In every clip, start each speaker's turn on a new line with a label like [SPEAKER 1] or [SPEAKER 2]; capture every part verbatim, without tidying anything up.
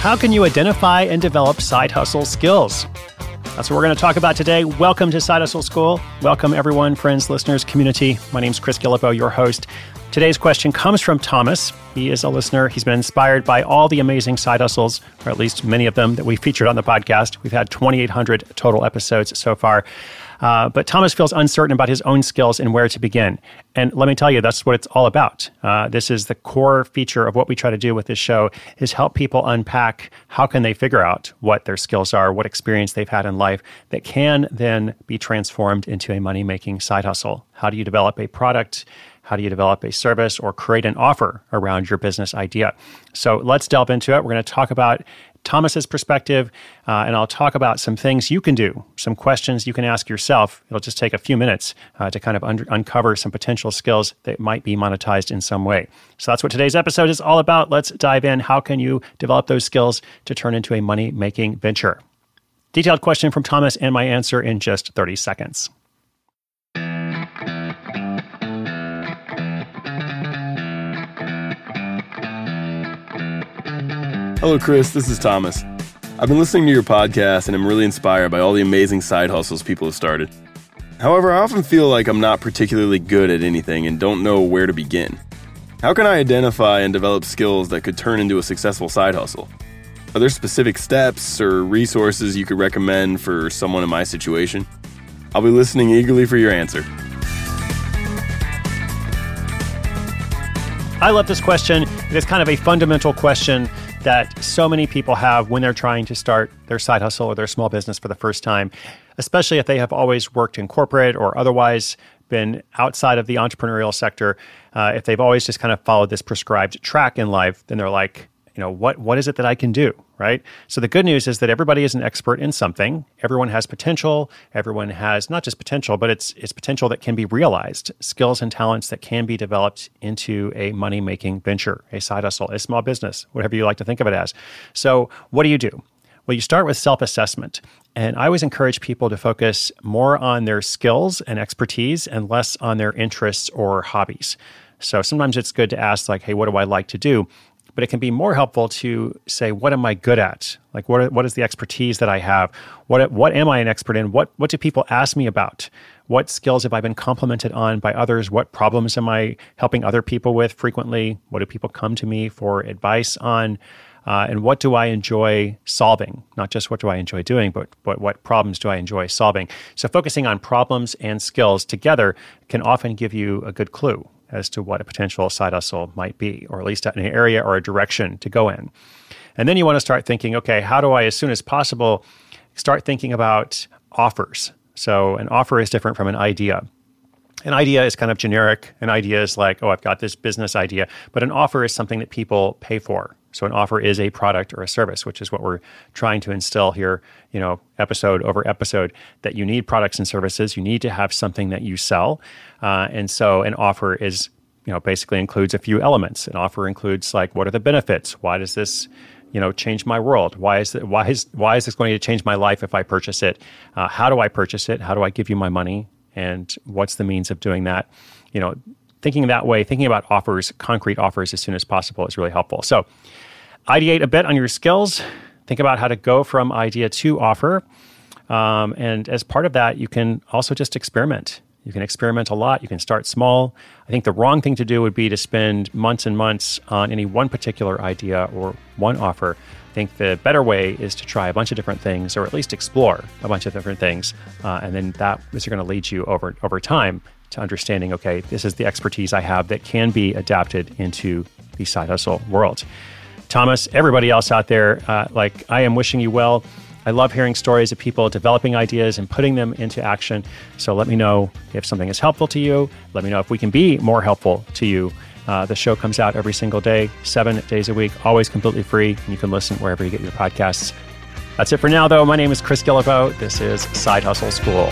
[SPEAKER 1] how can you identify and develop side hustle skills? That's what we're going to talk about today. Welcome to Side Hustle School. Welcome, everyone, friends, listeners, community. My name's Chris Guillebeau, your host. Today's question comes from Thomas. He is a listener. He's been inspired by all the amazing side hustles, or at least many of them that we featured on the podcast. We've had twenty-eight hundred total episodes so far. Uh, but Thomas feels uncertain about his own skills and where to begin. And let me tell you, that's what it's all about. Uh, this is the core feature of what we try to do with this show, is help people unpack how can they figure out what their skills are, what experience they've had in life that can then be transformed into a money-making side hustle. How do you develop a product? How do you develop a service or create an offer around your business idea? So let's delve into it. We're going to talk about Thomas's perspective, uh, and I'll talk about some things you can do, some questions you can ask yourself. It'll just take a few minutes uh, to kind of un- uncover some potential skills that might be monetized in some way. So that's what today's episode is all about. Let's dive in. How can you develop those skills to turn into a money-making venture? Detailed question from Thomas and my answer in just thirty seconds.
[SPEAKER 2] Hello, Chris. This is Thomas. I've been listening to your podcast and I'm really inspired by all the amazing side hustles people have started. However, I often feel like I'm not particularly good at anything and don't know where to begin. How can I identify and develop skills that could turn into a successful side hustle? Are there specific steps or resources you could recommend for someone in my situation? I'll be listening eagerly for your answer.
[SPEAKER 1] I love this question. It is kind of a fundamental question that so many people have when they're trying to start their side hustle or their small business for the first time, especially if they have always worked in corporate or otherwise been outside of the entrepreneurial sector. Uh, if they've always just kind of followed this prescribed track in life, then they're like, you know, what what is it that I can do, right? So the good news is that everybody is an expert in something. Everyone has potential. Everyone has not just potential, but it's it's potential that can be realized, skills and talents that can be developed into a money-making venture, a side hustle, a small business, whatever you like to think of it as. So what do you do? Well, you start with self-assessment. And I always encourage people to focus more on their skills and expertise and less on their interests or hobbies. So sometimes it's good to ask, like, hey, what do I like to do? But it can be more helpful to say, what am I good at? Like, what what is the expertise that I have? What what am I an expert in? What what do people ask me about? What skills have I been complimented on by others? What problems am I helping other people with frequently? What do people come to me for advice on? Uh, and what do I enjoy solving? Not just what do I enjoy doing, but, but what problems do I enjoy solving? So focusing on problems and skills together can often give you a good clue as to what a potential side hustle might be, or at least an area or a direction to go in. And then you want to start thinking, okay, how do I, as soon as possible, start thinking about offers? So an offer is different from an idea. An idea is kind of generic. An idea is like, oh, I've got this business idea. But an offer is something that people pay for. So an offer is a product or a service, which is what we're trying to instill here, you know, episode over episode, that you need products and services. You need to have something that you sell. Uh, and so an offer is, you know, basically includes a few elements. An offer includes like, what are the benefits? Why does this, you know, change my world? Why is it, why is why is this going to change my life if I purchase it? Uh, how do I purchase it? How do I give you my money? And what's the means of doing that? You know, thinking that way, thinking about offers, concrete offers as soon as possible is really helpful. So ideate a bit on your skills. Think about how to go from idea to offer. Um, and as part of that, you can also just experiment. You can experiment a lot. You can start small. I think the wrong thing to do would be to spend months and months on any one particular idea or one offer. I think the better way is to try a bunch of different things, or at least explore a bunch of different things. Uh, and then that is going to lead you over, over time to understanding, okay, this is the expertise I have that can be adapted into the side hustle world. Thomas, everybody else out there, uh, like I am wishing you well. I love hearing stories of people developing ideas and putting them into action. So let me know if something is helpful to you. Let me know if we can be more helpful to you. Uh, the show comes out every single day, seven days a week, always completely free. And you can listen wherever you get your podcasts. That's it for now, though. My name is Chris Guillebeau. This is Side Hustle School.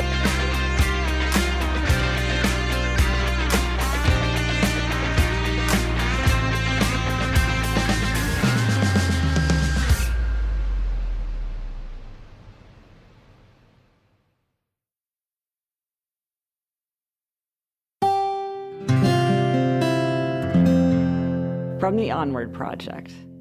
[SPEAKER 3] From the Onward Project.